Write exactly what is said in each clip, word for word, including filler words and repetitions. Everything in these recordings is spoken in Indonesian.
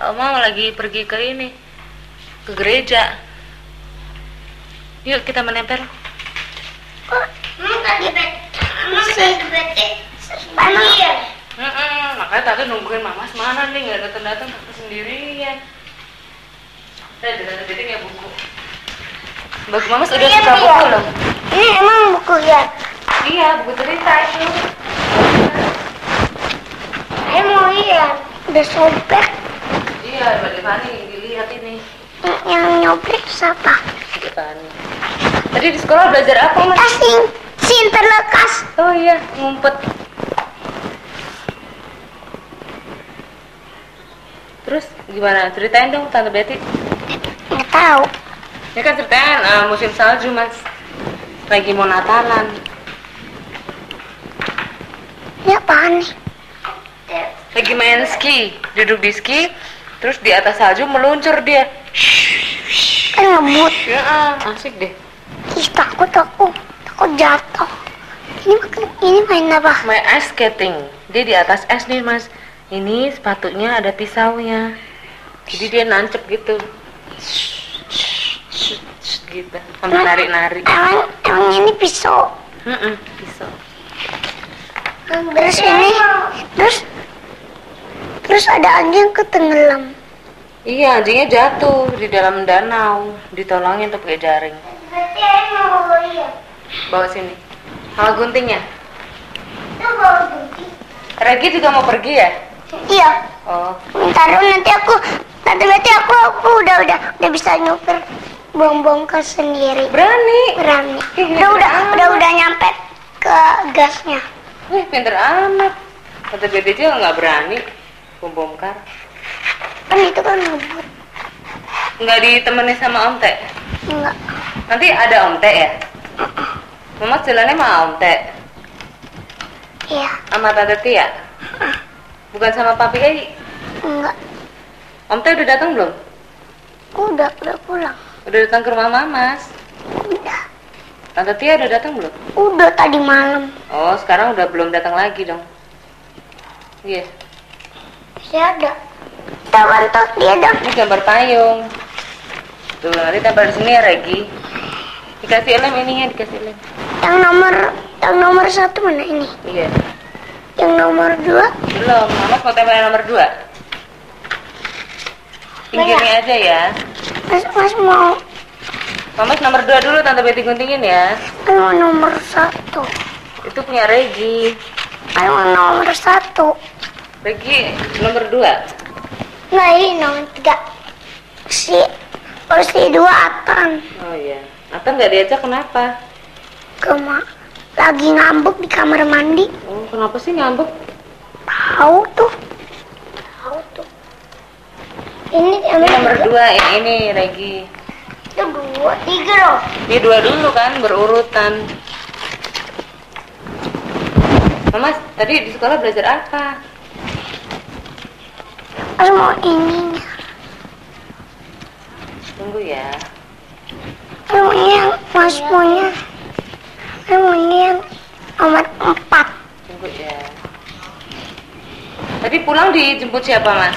Oma lagi pergi ke ini, ke gereja. Yuk kita menempel. Oh, enggak di bed. Masih di bed. Iya. Heeh, makanya tadi nungguin Mama mana nih, nggak datang-datang Tante sendirian. Saya ada tante ya buku. Bagi Mama udah Iya, suka iya. buku loh. Ini emang buku ya? Iya, buku cerita itu. Saya mau lihat. Udah sobek. Iya, Mbak Devani dilihat ini. Yang, yang nyobrek siapa? Devani. Tadi di sekolah belajar apa, Mas? Kasih sin terlekas. Oh iya, ngumpet. Terus gimana? Ceritain dong Tante Betty. Nggak tahu. Ini kan ceritain uh, musim salju, Mas. Lagi mau Natalan. Ini apaan nih? Lagi main ski, duduk di ski, terus di atas salju meluncur dia. Kan ngebut. Ya, asik deh. Ih, takut aku. Takut jatuh. Ini ini main apa? Main ice skating. Dia di atas es nih, Mas. Ini sepatunya ada pisaunya. Jadi dia nancep gitu. Gitu. Sambil nari-nari. Emang, emang ini pisau. Heeh, pisau. Terus ini, terus terus ada anjing ketenggelam. Iya, anjingnya jatuh di dalam danau, ditolongin tuh pakai jaring. Berarti mau lihat. Bawa sini. Hal guntingnya. Itu bawa gunting. Regi juga mau pergi ya? Iya. Oh, Bentar dulu, nanti aku, nanti berarti aku aku udah udah udah bisa nyuper bong-bongkar sendiri. berani. Berani. Ih, Udah udah berani. udah udah nyampe ke gasnya. Wih, pinter amat. Tante Betty juga nggak berani membongkar. Kan itu kan ngebut. Nggak ditemani sama Om Teh. Enggak. Nanti ada Om Teh ya? Mama jalannya sama Om Teh. Iya. Sama Tante Tia. Bukan sama Papi Ei. Enggak. Om Teh udah datang belum? Udah udah pulang. Udah datang ke rumah Mamas. Udah. Tante Tia udah datang belum? Udah tadi malam. Oh, sekarang udah belum datang lagi dong. Iya. Masih ada. Kita bantu dia dong. Ini gambar payung. Tuh, nanti tempel di sini ya, Regi. Dikasih lem ininya, dikasih lem. Yang nomor yang nomor satu mana ini? Iya. Yang nomor dua? Belum, Mama mau tempel yang nomor dua. Pinggirnya aja ya. Mas mas mau Mama nomor dua dulu, Tante Betty guntingin ya. mau nomor satu. Itu punya Regi. Mau nomor satu. Regi nomor dua. Nah ini nomor tiga. Si kursi dua Atan. Oh iya. Atau nggak diajak kenapa? Kema lagi ngambek di kamar mandi. Oh, kenapa sih ngambek? Tahu tuh. Tahu tuh. Ini Ini nomor dua, yang ini Regi. Itu dua, tiga loh. Dia dua dulu kan, berurutan. Mama, tadi di sekolah belajar apa? Mas mau ininya. Tunggu ya. Mas maunya yang mas punya. Mas maunya yang nomor empat. Tunggu ya. Tadi pulang dijemput siapa, Mas?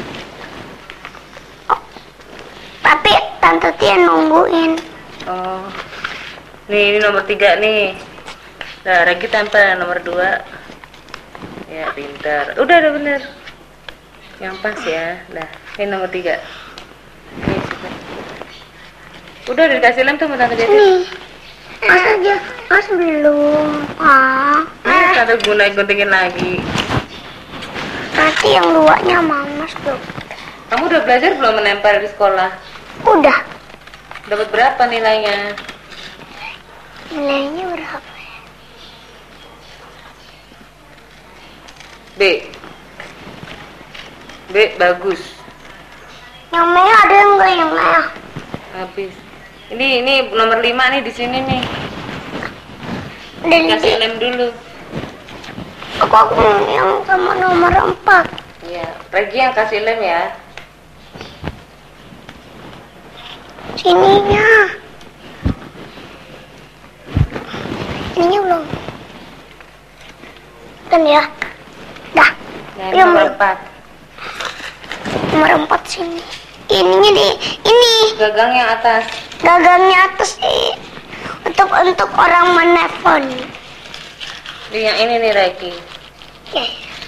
Tapi Tante Tia nungguin. Oh. Nih, ini nomor tiga nih. Nah, Regi tempel nomor dua. Ya, pintar. Udah, udah bener. Yang pas ya. Nah, ini nomor tiga. Nih, coba. Udah, udah dikasih lem tuh sama Tante Betty. Nih. Mas aja. Mas belum. Ah. Nih, Tante guna guntingin lagi. Nanti yang duanya Mamas tuh. Kamu udah belajar belum menempel di sekolah? Udah. Dapat berapa nilainya? Nilainya berapa ya? B. B bagus. Yang merah ada enggak yang merah? Habis. Ini ini nomor lima nih di sini nih. Dan Kasih lem dulu. aku aku yang sama nomor empat. Iya, Regi yang kasih lem ya. Sininya. Ininya belum. Dan ya. Dah. Nah, Belum. nomor empat. Nomor empat sini. Ininya di ini. Gagang yang atas. Gagangnya atas nih. Untuk untuk orang menelpon. Di yang ini nih Regi. Ya.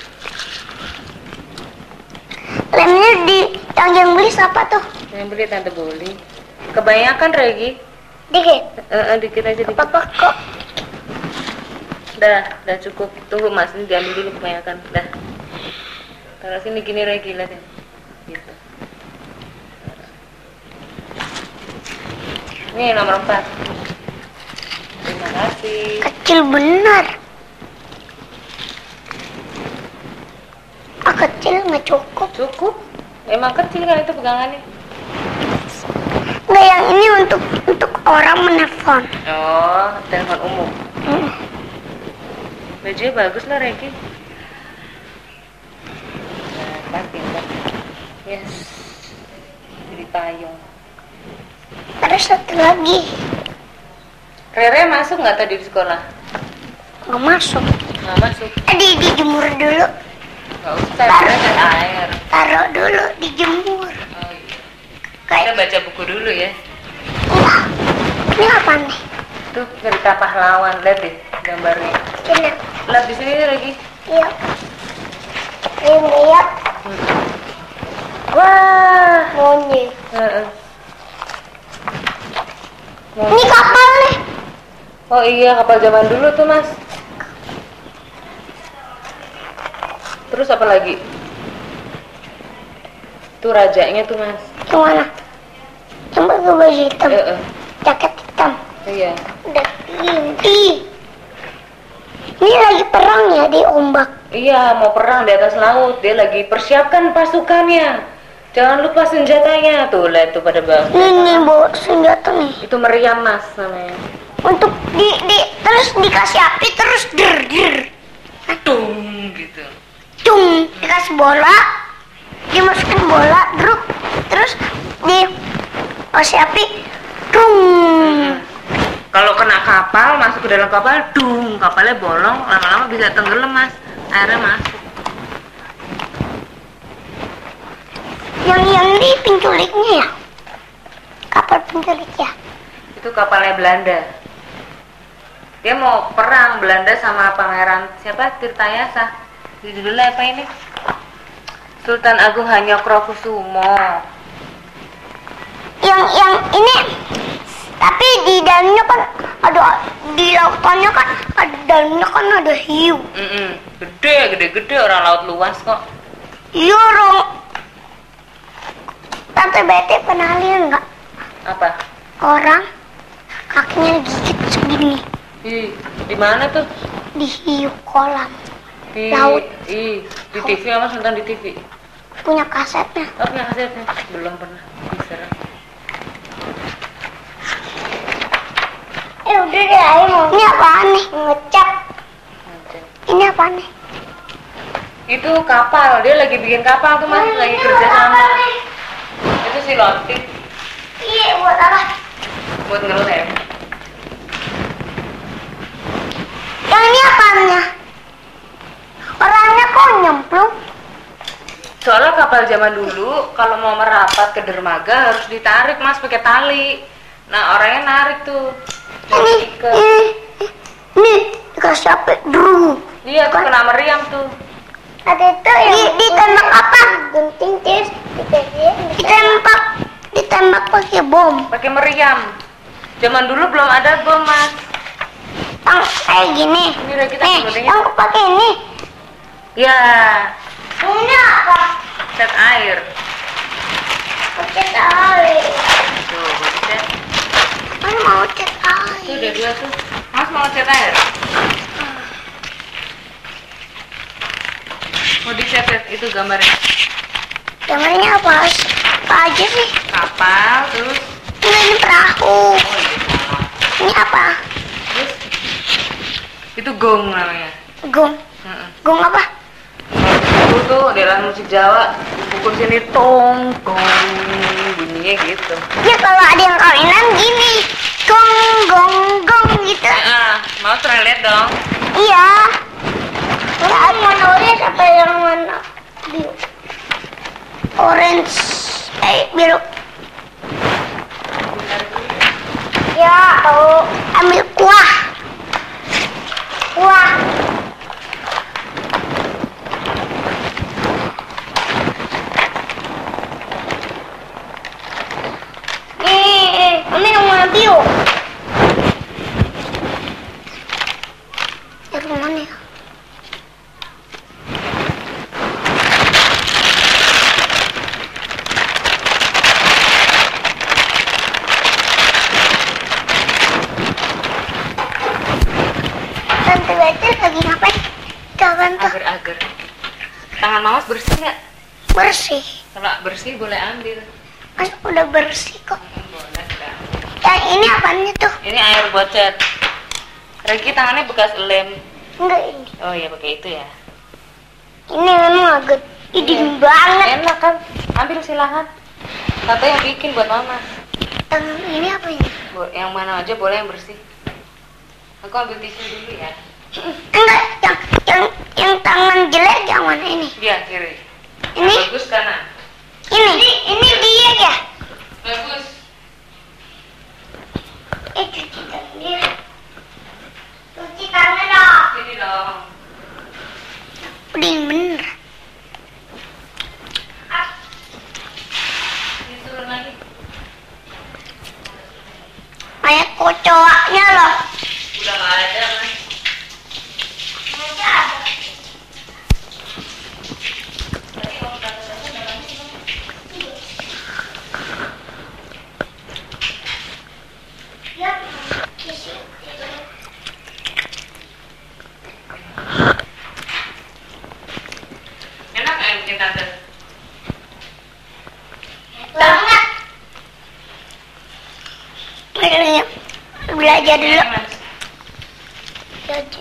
Lemnya di yang yang beli siapa tuh? Yang beli tante beli. Kebanyakan Regi. Dikit. Eh, eh, dikit aja dikit. Apa kok? Dah, dah cukup. Tunggu Mas, ini diambil dulu kebanyakan. Dah. Taruh sini gini Regi, lihatin. Gitu. Nih nomor empat. Terima kasih. Kecil benar. Ah, kecil nggak cukup. Cukup. Emang kecil kan itu pegangannya. Nggak, yang ini untuk untuk orang menelpon. Oh, telepon umum. Hmm. Bajunya bagus loh Regi. Nah, pasti pintar. Yes. Jadi payung. Ada satu lagi. Rere masuk nggak tadi di sekolah? Nggak masuk. Nggak masuk. Eh, di dijemur dulu. Nggak usah, Rere ada air. Taruh dulu dijemur. Oh iya. Kita Kayak baca buku dulu ya. wah. Ini apa nih? Tuh cerita pahlawan, lihat deh gambarnya. Ini. Lihat di sini nih lagi. Iya. Ini lihat. Wah. Monyet. Heeh. Ini kapal nih. Oh iya, kapal zaman dulu tuh Mas. Terus apa lagi? Tuh rajanya tuh Mas. Yang mana? Yang pakai baju hitam. Eh, eh. Jaket hitam. Iya. Udah ini. Ini lagi perang ya di ombak. Iya, mau perang di atas laut. Dia lagi persiapkan pasukannya. Jangan lupa senjatanya. Tuh, lihat tuh pada bawah. Nih nih bawa senjata nih. Itu meriam Mas namanya. Untuk di di terus dikasih api terus der der. Tung gitu. Cung, dikasih bola. Dimasukin bola, druk. Terus di kasih api. Cung. Kalau kena kapal, masuk ke dalam kapal, dung, kapalnya bolong, lama-lama bisa tenggelam Mas. Airnya masuk. Yang yang di penculiknya ya? Kapal penculik ya? Itu kapalnya Belanda. Dia mau perang Belanda sama pangeran siapa? Tirtayasa. Judulnya apa ini? Sultan Agung Hanyokrokusumo. Yang yang ini tapi di dalamnya kan ada, di lautannya kan ada, dalamnya kan ada hiu. Mm-mm. Gede, gede-gede, orang laut luas kok. Iya dong. Tante Bete pernah lihat nggak Apa? orang kakinya gigit segini Ih, di mana tuh? di hiu kolam? Di, Laut. ih, di T V sama nonton di T V. Punya kasetnya. Oh, punya kasetnya? Belum pernah. Bisa. Eh udah deh, ayo mau. Ini apaan nih? Ngecat. Ini apaan nih? Itu kapal, dia lagi bikin kapal tuh Mas, lagi kerja sama. Itu si Lotik. Iya, buat apa? Buat ngelem. Yang ini apanya? Orangnya kok nyemplung? Soalnya kapal zaman dulu kalau mau merapat ke dermaga harus ditarik Mas pakai tali. Nah orangnya narik tuh. Ini, Ke... ini, ini dikasih api dulu. Iya tuh kena meriam tuh. Ada itu yang di, ditembak apa? Gunting tis, ditembak, ditembak pakai bom. Pakai meriam. Zaman dulu belum ada bom Mas. Yang kayak gini. Ini udah kita Nih, sebutin. yang pakai ini. Ya, Ini apa? cat air. Cat air. Tuh, bagus ya. Mana mau cat Tuh air? udah dua tuh. Mas mau cat air? Mau dicat itu gambarnya. Gambarnya apa? Apa aja sih? Kapal terus. Ini, ini perahu. Oh iya salah. Ini apa? Terus itu gong namanya. Gong. Heeh. Gong apa? Itu tuh daerah musik Jawa. Pukul sini tong gong bunyinya gitu. Ya kalau ada yang kawinan gini. Gong gong gong gitu. Ah, mau pernah lihat dong. Iya. Yang mana lihat apa yang mana? Biu. orange. Eh, biru. Ya, tahu. Ambil kuah. Kuah. Nih, ini yang warna biru. Yang mana ya? Tante Beca lagi ngapain? Kawan tuh Agar-agar. Tangan Mamas bersih nggak? bersih. Kalau bersih boleh ambil. Kan udah bersih kok. Boleh kan. Yang ini apanya tuh? Ini air buat cat. Regi tangannya bekas lem. Enggak ini. Oh iya pakai itu ya. Ini memang agak dingin banget. Enak kan? Ambil silahkan. Tante yang bikin buat Mama. Yang ini apa ini? Bo- Yang mana aja boleh yang bersih. Aku ambil tisu dulu ya. Enggak, yang yang yang tangan jelek yang mana ini? Dia kiri. Ini? Bagus kanan. Ini. Ini, ini dia ya. Bagus. Eh cuci tangan dia. Cuci tangan dong. Sini dong. Udah bener. Ini turun lagi. Kayak kocoaknya loh. Udah nggak ada mas. Nggak ada. Tadi kalau kata-kata dalamnya gimana? Ya, di situ. Enak nggak yang bikin tante? Banget. Makanya belajar dulu. Enak, Mas. Belajar.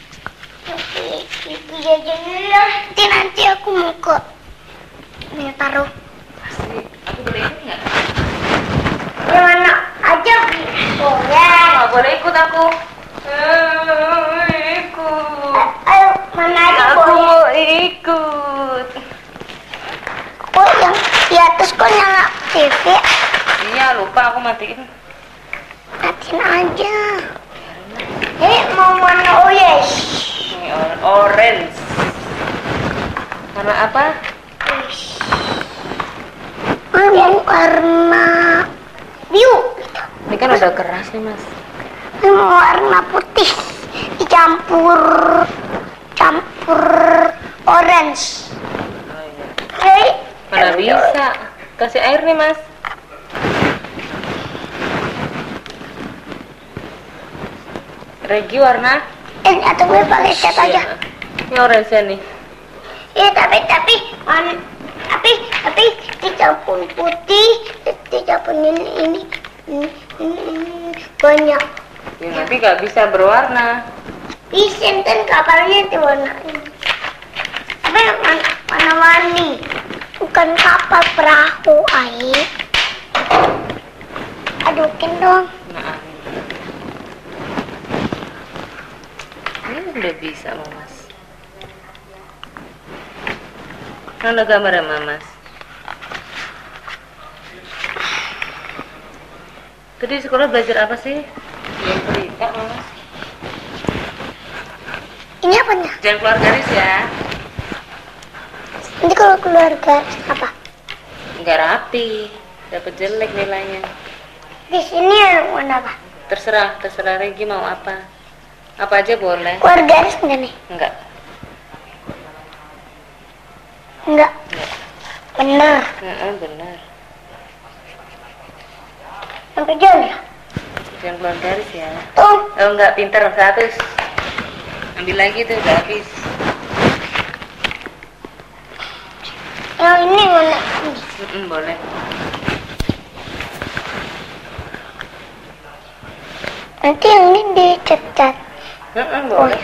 Belajar dulu. Nanti nanti aku mau ke mau taruh. Pasti. Aku boleh ikut nggak? Yang mana aja boleh. Nggak boleh ikut aku. Eh, ikut. Ayo mana aja Aku boleh. mau ikut. Oh yang di atas kok nyala T V. Iya lupa aku matiin. Matiin aja. Eh mau warna orange. Ini or- orange. Karena apa? Ah, mau warna biru. Ini kan udah keras nih mas. Ini mau warna putih dicampur campur orange. Oh, iya. Oke. Mana bisa? Kasih air nih mas. Regi warna? Eh, atau gue pakai cat aja. Ini orange nih. Iya, tapi tapi warna tapi tapi dicampur putih, dicampur ini ini, ini, ini banyak. Ya, nanti gak bisa berwarna. Bisa kan kapalnya di warna ini. Tapi warna, warna-warni, bukan kapal perahu air. Adukin dong. Nah, ini udah bisa mas. Mana gambarnya mamas? Tadi di sekolah belajar apa sih? Yang cerita mamas. Ini apanya? Jangan keluar garis ya. Nanti kalau keluarga apa? Nggak rapi, dapat jelek nilainya. Di sini yang warna apa? Terserah, terserah Regi mau apa. Apa aja boleh. Keluar garis enggak nih? Enggak. Enggak. Enggak. Bener. Heeh, benar. Yang kejam ya? Jangan keluar garis ya. Tuh. Oh enggak, pintar seratus. Ambil lagi tuh, udah habis. Yang ini warna ini. Mm-mm, boleh. Nanti yang ini dicat-cat. Mm-mm, Oh boleh. ya.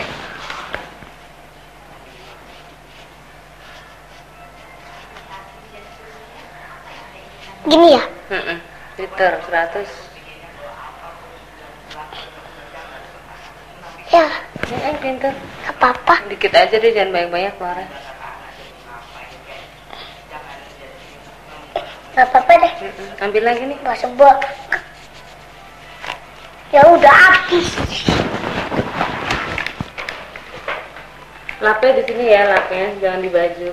Gini ya? Mm-mm, liter seratus. Ya, Mm-mm, pintar. apa-apa. Dikit aja deh, jangan banyak-banyak keluarnya. Gak apa-apa deh. Mm-mm. Ambil lagi nih. Gak sebel. Ya udah habis. Lapnya di sini ya, lapnya jangan di baju.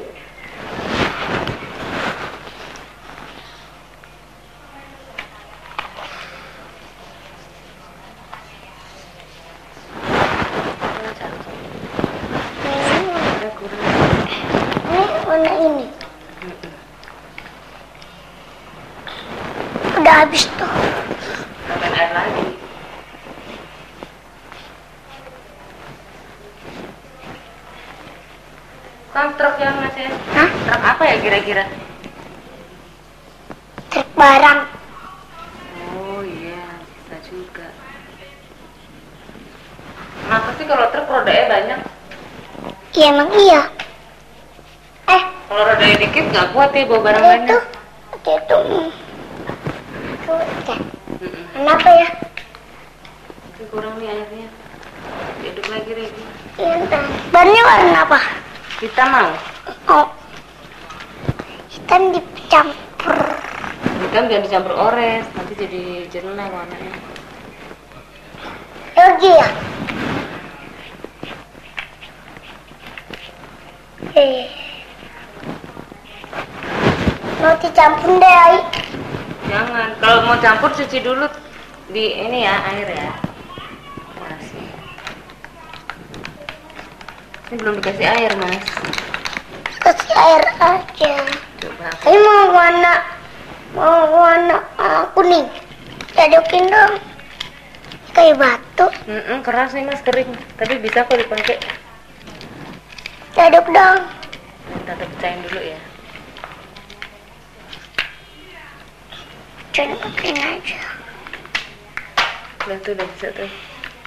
Ada kurang. Ini warna ini. Udah habis tuh. Tambahin air lagi. Kan truk yang mas ya? Hah? Truk apa ya kira-kira? Truk barang. Oh iya, bisa juga. Kenapa sih kalau truk rodanya banyak? Iya emang iya. Eh, Kalau rodanya dikit nggak kuat ya bawa barang itu, banyak. itu, tuh, ya. Mm-mm. Kenapa ya? Ini kurang nih airnya. Diaduk lagi Regi. Iya, entar. Bannya warna apa? Kita mau. Oh, hitam dicampur. Hitam jangan dicampur ores, nanti jadi jelek warnanya. Lagi ya? Eh, mau dicampur deh, Ai. Jangan, kalau mau campur cuci dulu di ini ya air ya. Kasih. Ini belum dikasih air mas. Kasih air aja. Coba. Ini mau warna, mau warna uh, kuning. Adukin dong. Kayak batu. Mm-mm, keras nih mas, kering. Tapi bisa kok dipakai. Aduk dong. Tante pecahin dulu ya. Jangan pakein aja. Udah tuh, udah bisa tuh.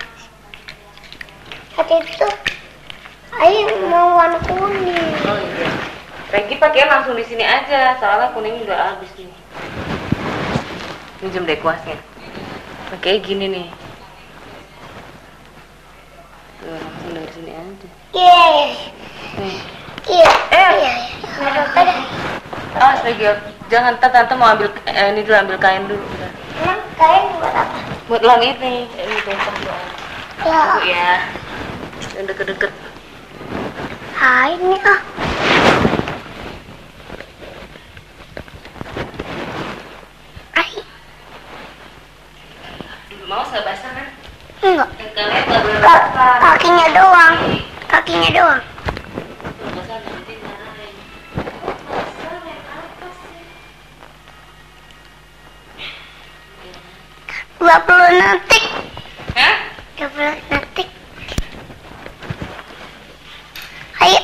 Hati itu. Ayo mau warna kuning. Oh iya. Regi pakai langsung di sini aja, soalnya kuning udah habis nih. Minjem deh kuasnya. Pakai gini nih. Tuh, langsung dari sini aja. Yeay. Nih. Iya. Eh. Iya. Nggak apa-apa deh. Awas Regi, jangan ntar tante mau ambil eh, ini dulu ambil kain dulu. Udah. Emang kain buat apa? Buat langit nih, ini besok doang. Ya. Bu ya. Yang deket-deket. Ah, ini ah. Ai. Mau saya basah kan? Enggak. Yang kalian nggak boleh Ka- basah. kakinya doang. Kakinya doang. Basah nanti marahin. Basah yang apa sih? dua puluh detik. Hah? dua puluh detik. Ayo.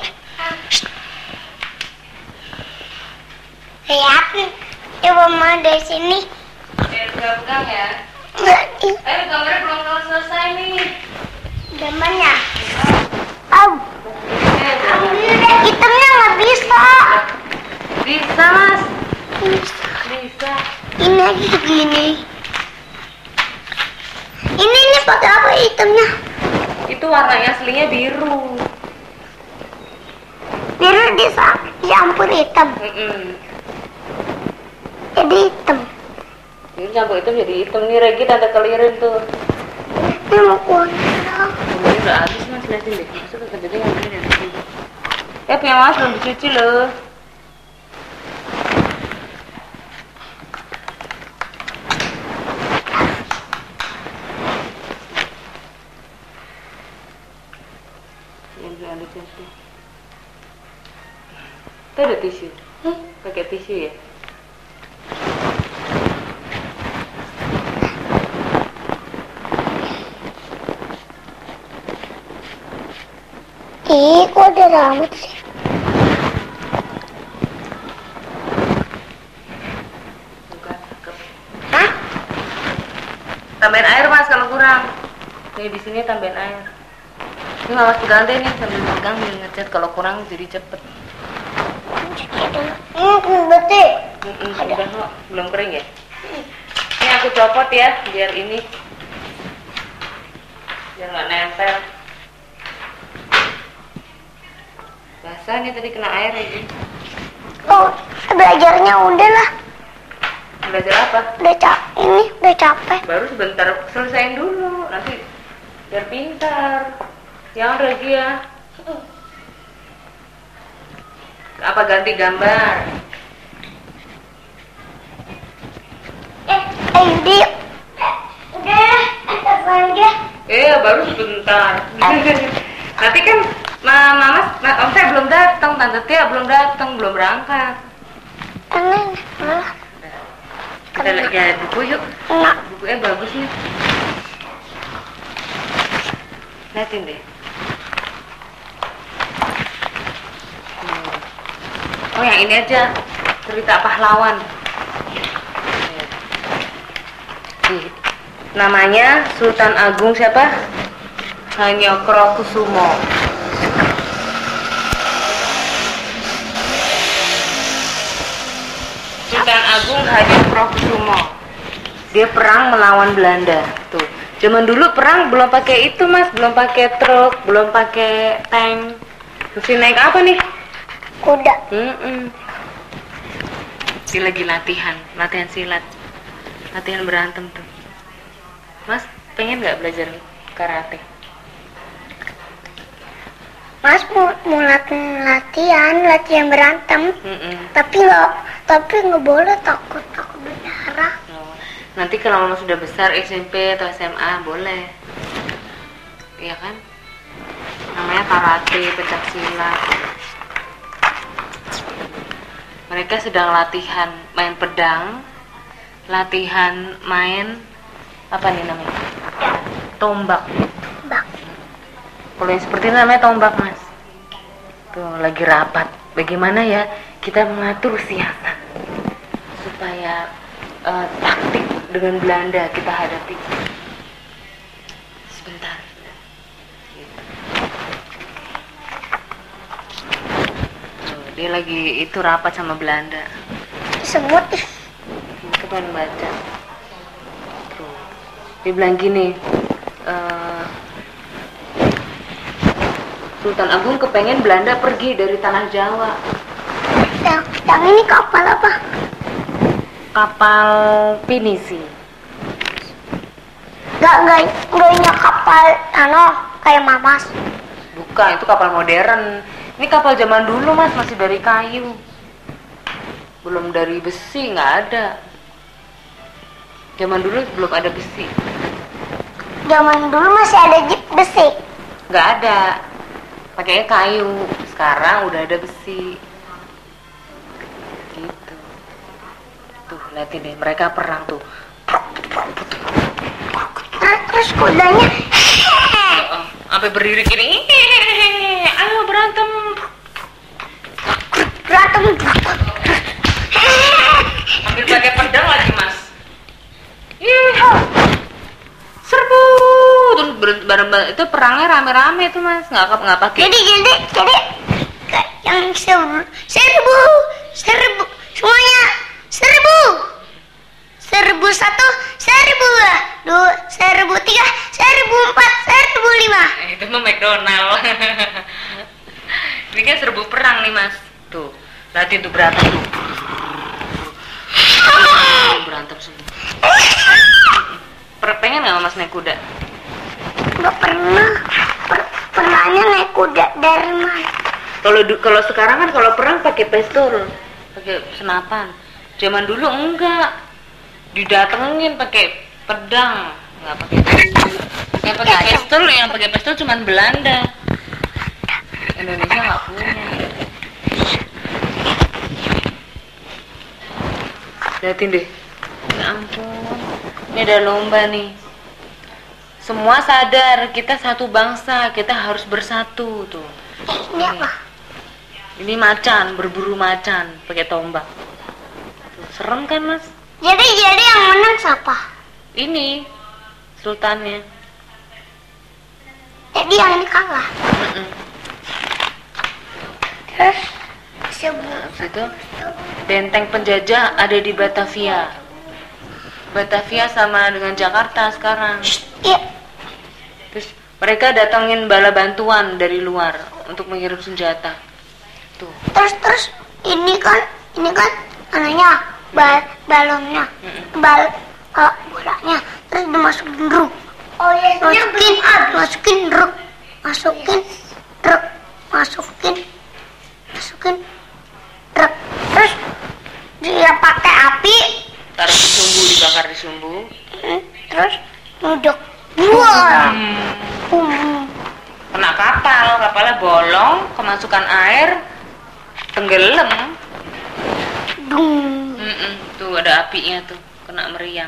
Lihat. Coba mau dari sini. Biar pegang ya. Enggak. ih, Eh, gambarnya belum selesai nih. Gambarnya. Au. Eh, Ambil deh. Hitamnya nggak bisa. bisa mas. Bisa. Bisa. Ini aja segini. Ini ini pakai apa hitamnya? Itu warnanya aslinya biru. Biru bisa campur hitam. Mm-mm. Jadi hitam. Ini campur hitam jadi hitam nih Regi, tante kelirin tuh. Ini mau kuning. Ini udah habis mas, liatin deh. Masuk ke jadi ngambil dari sini. Eh punya mas belum dicuci loh. Yang ada jatuh. Itu ada tisu. Hmm? Pakai tisu ya. Ih, kok ada rambut sih? Bukan, cakep. Hah? Tambahin air mas kalau kurang. Nih di sini tambahin air. Ini malas pegang deh nih sambil pegang biar ngecat, kalau kurang jadi cepet. Hmm, betul. Mm-mm, udah kok, belum kering ya? Ini aku copot ya, biar ini biar nggak nempel. Basah nih tadi kena air aja. Oh, belajarnya udah lah. Belajar apa? Udah cap ini udah capek. Baru sebentar, selesaiin dulu. Nanti biar pintar. Yang lagi ya. Apa ganti gambar? Eh, eh Yudi. Udah, kita aja. Eh, baru sebentar. Nanti kan Ma- Mama, Ma- Om saya belum datang, Tante Tia belum datang, belum berangkat. Enak, malah. Kita lihat buku yuk. Enak. Bukunya bagus nih. Lihatin deh. Hmm. Oh, yang ini aja. Cerita pahlawan. Nih, namanya Sultan Agung siapa? Hanyokrokusumo. Sultan Agung Hanyokrokusumo. Dia perang melawan Belanda. Tuh. Zaman dulu perang belum pakai itu, Mas, belum pakai truk, belum pakai tank. Mesti naik apa nih? Kuda. Mm-mm. Dia lagi latihan, latihan silat, latihan berantem tuh. Mas, pengen nggak belajar karate? Mas mau, mau latihan, latihan, latihan berantem. Mm-mm. Tapi nggak, tapi nggak boleh takut takut berdarah. Oh, nanti kalau mama sudah besar S M P atau S M A boleh, iya kan? Namanya karate, pencak silat. Mereka sedang latihan main pedang, latihan main apa nih namanya? Tombak. Bak. Kalau yang seperti ini namanya tombak, Mas. Tuh lagi rapat. Bagaimana ya kita mengatur siasat supaya uh, taktik dengan Belanda kita hadapi. Sebentar. Gitu. Tuh, dia lagi itu rapat sama Belanda. Disebut. Kita pengen baca. Tuh. Dia bilang gini. Uh, Sultan Agung kepengen Belanda pergi dari tanah Jawa. Yang, yang ini kapal apa? Kapal pinisi. Gak, gak, gak ini kapal, ano, kayak Mamas. Bukan, itu kapal modern. Ini kapal zaman dulu, Mas, masih dari kayu. Belum dari besi, nggak ada. Zaman dulu belum ada besi. Zaman dulu masih ada jeep besi. Nggak ada. Pakainya kayu. Sekarang udah ada besi. Gitu. Tuh, liatin deh, mereka perang tuh. Nah, terus kudanya Oh, sampai berdiri gini. Ayo berantem. berantem. Ambil pakai pedang lagi, Mas. Iya. Serbu. Terus ber- bareng-bareng itu perangnya rame-rame tuh, Mas. Nggak nggak pakai. Jadi, jadi, jadi kayak yang serbu, serbu, serbu, semuanya serbu. Serbu satu, serbu dua, serbu tiga, serbu empat, serbu lima. Eh, itu mah McDonald. Ini kan serbu perang nih, Mas. Tuh, latihan tuh berantem tuh. Berantem semua. Per- pengen nggak Mas naik kuda? Gak pernah. Per- pernahnya naik kuda dari mana? Kalau du- kalau sekarang kan kalau perang pakai pistol, pakai senapan. Zaman dulu enggak. Didatengin pakai pedang, nggak pakai pistol. Yang pakai pistol, yang pakai pistol cuman Belanda. Indonesia nggak punya. Liatin deh. Ya ampun. Ini ada lomba nih. Semua sadar kita satu bangsa, kita harus bersatu tuh. Eh, ini apa? Ini macan, berburu macan pakai tombak. Tuh, serem kan, Mas? Jadi, jadi yang menang siapa? Ini sultannya. Jadi yang ini kalah. Mm-mm. Terus sebut Habis itu benteng penjajah ada di Batavia. Batavia sama dengan Jakarta sekarang. iya. Terus mereka datangin bala bantuan dari luar untuk mengirim senjata. Tuh. Terus terus ini kan ini kan anaknya bal balonnya, bal uh, bolanya, terus dimasukin truk. Oh iya, masukin, masukin truk, masukin truk, masukin, masukin truk, terus dia pakai api, taruh di sumbu, dibakar di sumbu, terus nuduk, wah, um. kena kapal, kapalnya bolong, kemasukan air, tenggelam. Dung. Mm-mm, tuh ada apinya tuh, kena meriam.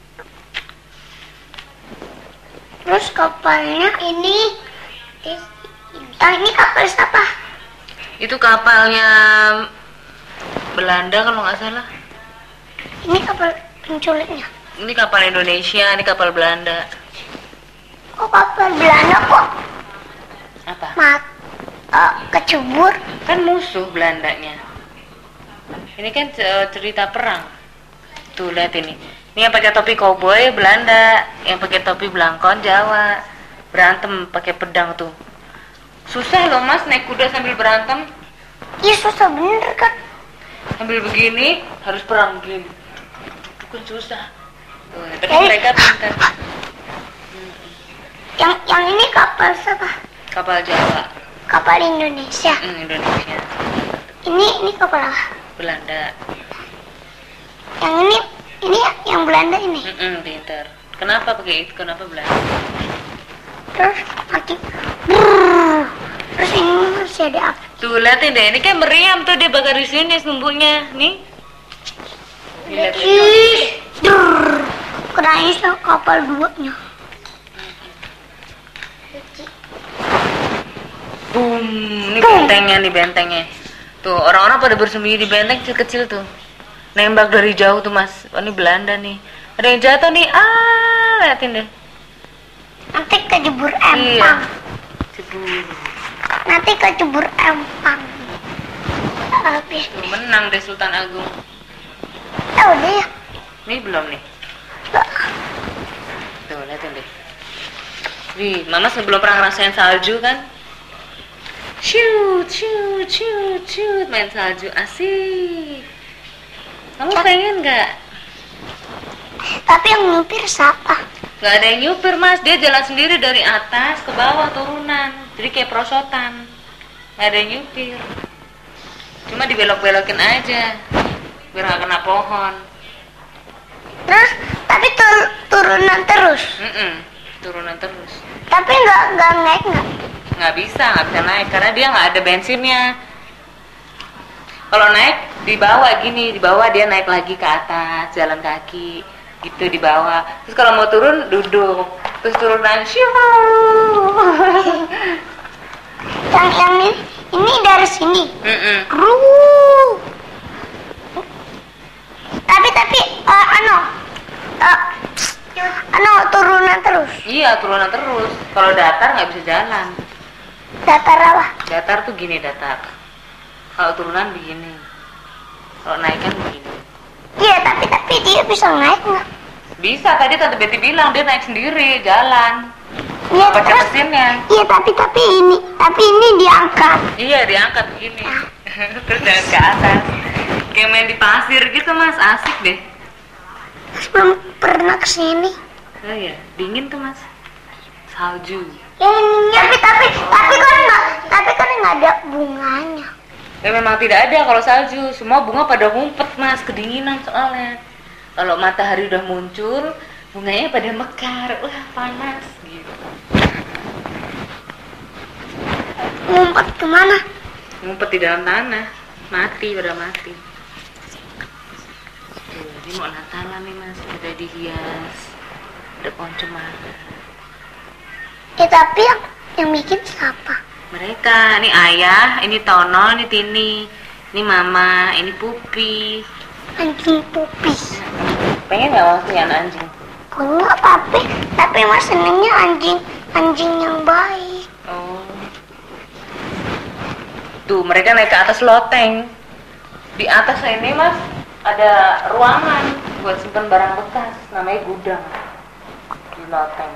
Terus kapalnya ini, ah ini kapal siapa? Itu kapalnya Belanda kalau nggak salah. Ini kapal penculiknya. Ini kapal Indonesia, ini kapal Belanda. Oh kapal Belanda kok Apa? mat, uh, kecebur. Kan musuh Belandanya. Ini kan c- cerita perang. Tuh lihat ini. Ini yang pakai topi koboi Belanda, yang pakai topi belangkon Jawa. Berantem pakai pedang tuh. Susah loh Mas naik kuda sambil berantem. Iya susah bener kan. Sambil begini harus perang begini. Bukan susah. Tuh, tapi Eh. mereka pintar. Yang yang ini kapal siapa? Kapal Jawa, Kapal Indonesia. hmm, Indonesia, Ini ini kapal apa? Belanda. Yang ini ini yang Belanda ini. Mm-mm, pintar. Kenapa pakai itu? Kenapa Belanda? Terus mati. Brrr. Terus ini masih ada api. Tuh liatin deh, ini kan meriam tuh dia bakar di sini sumbunya, nih. Nih, lihat, lihat. Ih, brrr. Kirain sama kapal duanya. Boom, ini bentengnya nih bentengnya. Tuh orang-orang pada bersembunyi di benteng kecil-kecil tuh. Nembak dari jauh tuh Mas. Oh, ini Belanda nih. Ada yang jatuh nih. Ah, liatin deh. Nanti kejebur Iya. empang. Cebur. Nanti kejebur empang. Habis. Tuh, menang deh Sultan Agung. Eh udah ya. Ini belum nih. Tuh, liatin deh. Wih, Mama sebelum pernah ngerasain salju kan? Shoot, shoot, shoot, shoot, main salju asik. Kamu pengen nggak? Tapi yang nyupir siapa? Nggak ada yang nyupir Mas, dia jalan sendiri dari atas ke bawah turunan. Jadi kayak perosotan. Nggak ada yang nyupir. Cuma dibelok-belokin aja, biar nggak kena pohon. Terus tapi tur- turunan terus. Mm-mm, turunan terus. Tapi nggak nggak naik nggak? Nggak bisa, nggak bisa naik karena dia nggak ada bensinnya. Kalau naik di bawah gini, di bawah dia naik lagi ke atas, jalan kaki gitu di bawah. Terus kalau mau turun duduk, terus turunan shoo. Yang yang ini, ini dari sini. Mm-mm. Ruh. Tapi tapi uh, ano, uh, ano turunan terus. Iya turunan terus. Kalau datar nggak bisa jalan. Datar apa? Datar tuh gini datar. Kalau turunan begini. Kalau naik kan begini. Iya tapi tapi dia bisa naik nggak? Bisa, tadi Tante Betty bilang dia naik sendiri, jalan. Iya Pakai terus. mesinnya. Iya tapi tapi ini tapi ini diangkat. Iya diangkat begini. Terus jalan ke atas. Kayak main di pasir gitu Mas, asik deh. Terus belum pernah kesini. Oh iya, dingin tuh Mas. Salju. Yang ininya tapi tapi tapi kan nggak tapi kan nggak ada bunganya. Ya memang tidak ada kalau salju, semua bunga pada ngumpet Mas, kedinginan soalnya. Kalau matahari udah muncul, bunganya pada mekar, wah panas gitu. Ngumpet kemana? Ngumpet di dalam tanah, mati pada mati. Tuh, ini mau Natalan nih Mas, udah dihias, ada pohon cemara. Ya tapi yang yang bikin siapa? Mereka, ini ayah, ini Tono, ini Tini, ini mama, ini Pupi. Anjing Pupi. Pengen nggak Mas punya anak anjing? Enggak tapi tapi mas senengnya anjing anjing yang baik. Oh. Tuh mereka naik ke atas loteng. Di atas ini Mas ada ruangan buat simpan barang bekas, namanya gudang. Di loteng.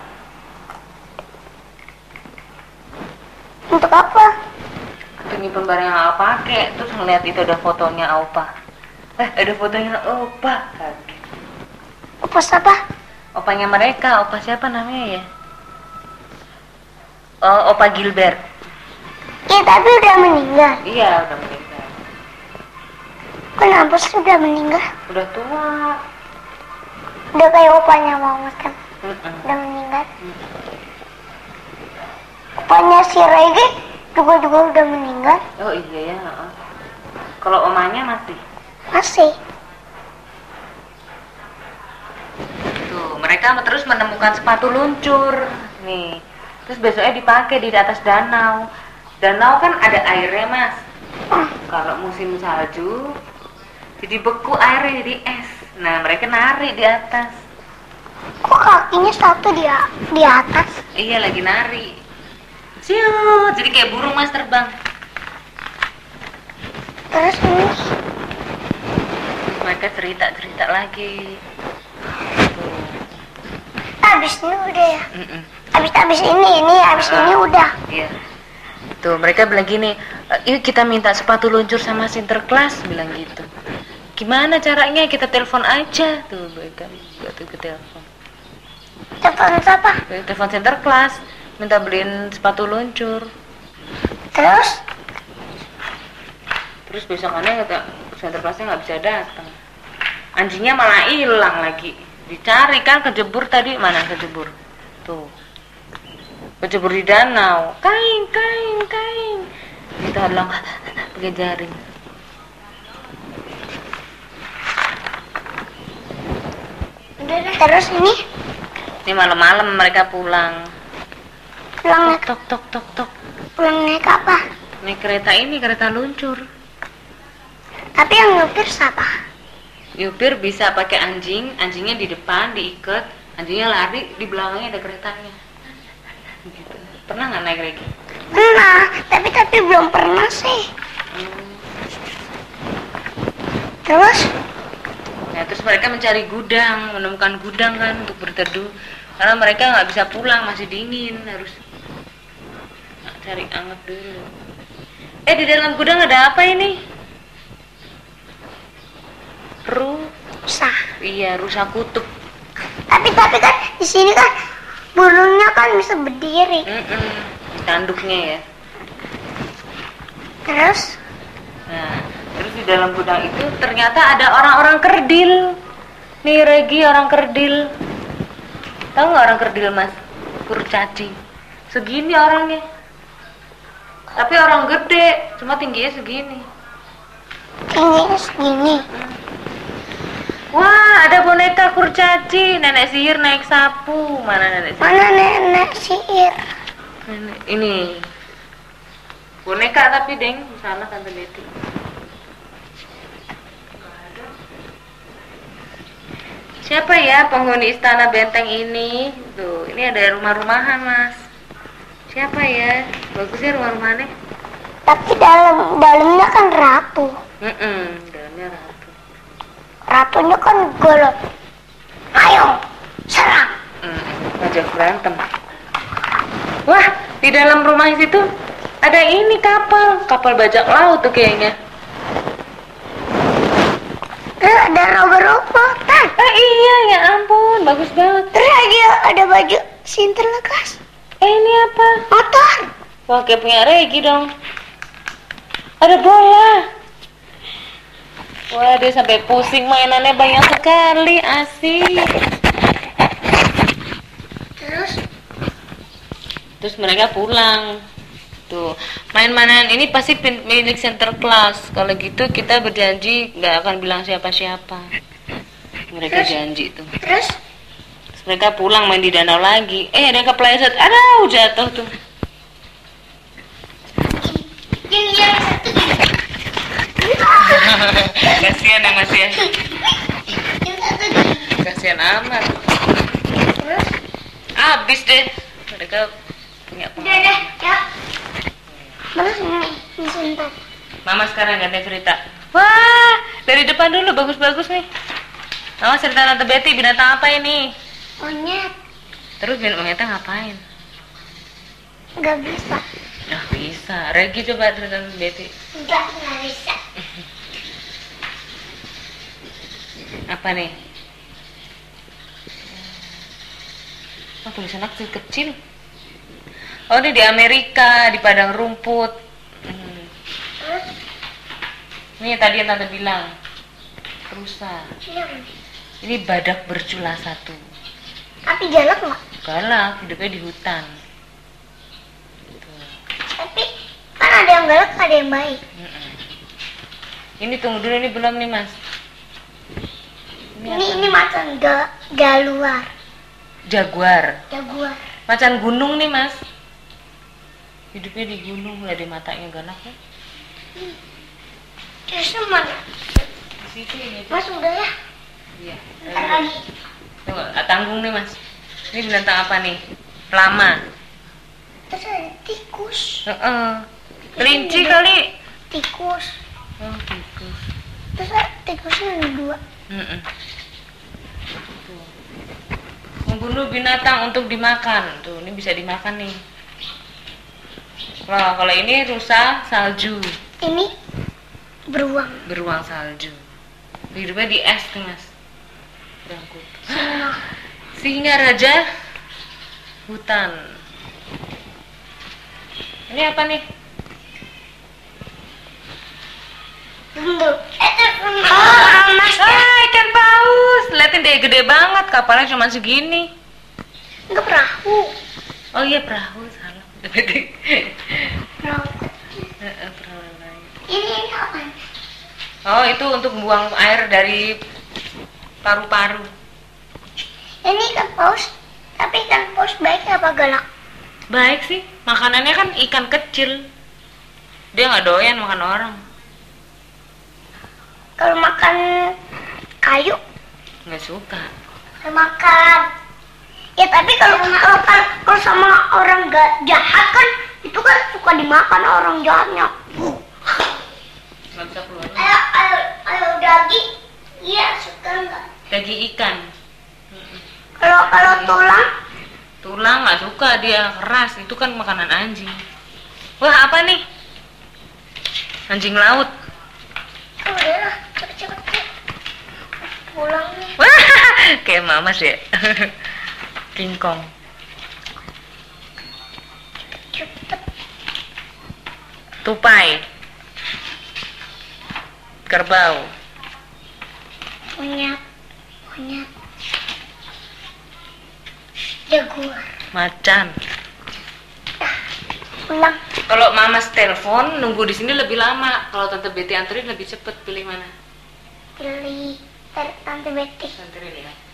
Untuk apa? Untuk nyimpen barang yang Al pakai. Terus ngeliat itu ada fotonya Aupa. Eh, ada fotonya opa. Kaget. Opa siapa? Opanya mereka, opa siapa namanya ya? Oh, opa Gilbert. Iya, tapi udah meninggal. Iya, udah meninggal. Kenapa sih udah meninggal? Udah tua. Udah kayak opanya Mamat kan? Mm-mm. Udah meninggal. Mm. Opanya si Regi juga juga udah meninggal. Oh iya ya. heeh. Kalau omanya masih. Masih. Tuh, mereka terus menemukan sepatu luncur. Nih. Terus besoknya dipakai di atas danau. Danau kan ada airnya, Mas. Ah, Kalau musim salju, jadi beku airnya jadi es. Nah, mereka nari di atas. kok kakinya satu di di atas? Iya, lagi nari. Siu, jadi kayak burung Mas terbang. Terus ini Terus mereka cerita-cerita lagi. Tuh. habis ini udah ya. Mm-mm. Habis habis ini ini habis Ah. ini udah. Iya. Tuh, mereka bilang gini, "Yuk kita minta sepatu luncur sama Sinterklas," bilang gitu. Gimana caranya? Kita telepon aja. Tuh, mereka waktu ke telepon. Telepon siapa? Telepon Sinterklas, minta beliin sepatu luncur. Terus Terus besokannya kata Sinterklasnya nggak bisa datang. Anjingnya malah hilang lagi. Dicari kan, kejebur tadi. Mana kejebur? Tuh. Kejebur di danau. Kain, kain, kain. Kita bilang pakai jaring. udah deh. Terus ini Ini malam-malam mereka pulang. pulang naik Tok tok tok tok. pulang naik apa? Naik kereta ini, kereta luncur. Tapi yang nyupir siapa? Yupir bisa pakai anjing, anjingnya di depan diikat, anjingnya lari, di belakangnya ada keretanya. Gitu. Pernah nggak naik lagi? Pernah, tapi tapi belum pernah sih. Hmm. Terus Nah, terus mereka mencari gudang, menemukan gudang kan untuk berteduh. Karena mereka nggak bisa pulang, masih dingin, harus cari anget dulu. Eh, di dalam gudang ada apa ini? Ru, sah. iya, rusa kutub. Tapi tapi kan di sini kan burungnya kan bisa berdiri. Mm-mm. Tanduknya ya. Terus Nah, terus di dalam gudang itu ternyata ada orang-orang kerdil. Nih Regi, orang kerdil. Tahu nggak orang kerdil, Mas? Kurcaci. Segini orangnya. Tapi orang gede, cuma tingginya segini. tingginya segini. Wah, ada boneka kurcaci, nenek sihir naik sapu. Mana nenek sihir? Mana nenek sihir? Nenek, ini. Boneka tapi, Deng, di sana Tante Betty. Siapa ya penghuni istana benteng ini? Tuh, ini ada rumah-rumahan, Mas. Siapa ya? Bagus ya rumah-rumahannya. Tapi dalam dalamnya kan ratu. Mm-mm, dalamnya ratu. Ratunya kan golok. Ayo, serang. Mm, ngajak berantem. Wah, di dalam rumah situ ada ini kapal, kapal bajak laut tuh kayaknya. Terus ada robot-robotan. Ah iya, ya ampun, bagus banget. Terus ada ada baju Sinterklas. Eh ini apa? Motor. Wah, kayak punya Regi dong. Ada bola. Wah, dia sampai pusing, mainannya banyak sekali, asik. Terus Terus mereka pulang. Tuh, main-mainan ini pasti pin- milik Sinterklas. Kalau gitu kita berjanji nggak akan bilang siapa-siapa. Mereka Terus? janji tuh. terus Terus mereka pulang main di danau lagi. Eh, ada yang kepleset. Aduh, jatuh tuh. yang yang satu gini. Kasihan ya Mas ya. Yang satu gini. Kasihan amat. Terus Abis deh. Mereka punya udah pengalaman. deh, ya. Terus ini ini sebentar. Mama sekarang ganti cerita. Wah, dari depan dulu bagus-bagus nih. Mama cerita Tante Betty, binatang apa ini? Monyet. Terus binatangnya ngapain? Nggak bisa. Nah bisa. Regi coba cerita Tante Betty. Nggak nggak bisa. Apa nih? Oh, tulisan kecil-kecil. Oh, ini di Amerika, di padang rumput. Hmm. Ini tadi yang tante bilang. Rusa. Ini badak bercula satu. Tapi galak nggak? Galak, hidupnya di hutan. Tuh. Tapi kan ada yang galak, ada yang baik. Mm-mm. Ini tunggu dulu, ini belum nih mas. Ini ini, ini macan ga, galuar. Jaguar. Jaguar. Macan gunung nih mas. Hidupnya di gunung, lah di matanya galak ya. Hmm. Terus mana? Di situ ini. Mas udah ya? Iya. Ntar lagi. Tunggu, tanggung nih mas. Ini binatang apa nih? Lama. Terus ada tikus. Heeh. Kelinci kali. Tikus. Oh tikus. Terus ada tikusnya ada dua. Mm-mm. Tuh. Membunuh binatang untuk dimakan. Tuh, ini bisa dimakan nih. Wah, kalau ini rusa salju. Ini beruang. Beruang salju. Hidupnya di es tuh mas. Berangkut. Singa. Singa raja hutan. Ini apa nih? Tunggu. Eh, telepon. Oh, mas. Ah, ikan paus. Liatin deh, gede banget. Kapalnya cuma segini. Enggak perahu. Oh iya, perahu. Salah. Perahu. Heeh, perahu lain. Ini ini apa? Oh, itu untuk buang air dari paru-paru. Ini ikan paus. Tapi ikan paus baik apa galak? Baik sih. Makanannya kan ikan kecil. Dia nggak doyan makan orang. Kalau makan kayu, Nggak suka. kalau makan. Ya tapi kalau kalau kalau sama orang gak jahat kan itu kan suka dimakan orang jahatnya. Nggak bisa keluar. Ayo ayo ayo daging, iya suka nggak? Daging ikan. Kalau kalau tulang, Tulang nggak suka, dia keras. Itu kan makanan anjing. Wah, apa nih? Anjing laut. oh, udah lah, cepet cepet cepet. Pulang nih. Wah, kayak mamas ya. King Kong. Cepet. Tupai. Kerbau. Monyet, monyet. Jaguar. Macan. Pulang. Kalau mamas telepon nunggu di sini lebih lama. Kalau tante Betty anterin lebih cepet. Pilih mana? Pilih Tante Betty. Anterin ya.